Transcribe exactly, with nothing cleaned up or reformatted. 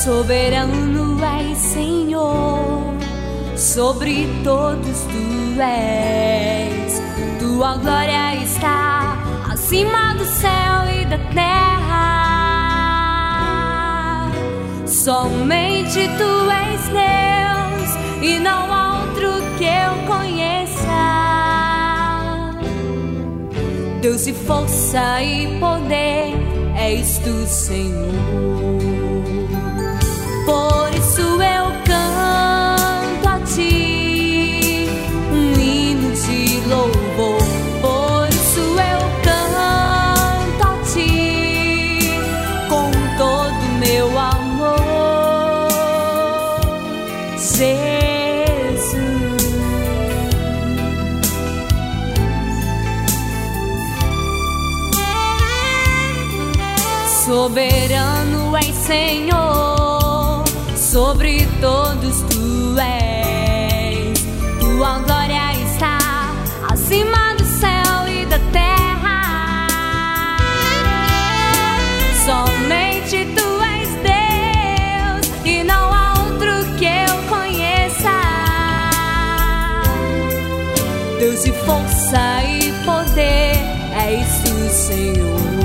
Soberano és, Senhor, sobre todos tu és. Tua glória está acima do céu e da terra. Somente tu és Deus e não há outro que eu conheça. Deus e força e poder és tu, Senhor. Por isso eu canto a ti um hino de louvor. Por isso eu canto a ti com todo meu amor, Jesus. Soberano és, Senhor, sobre todos tu és. Tua glória está acima do céu e da terra. Somente tu és Deus e não há outro que eu conheça. Deus e força e poder és tu, Senhor.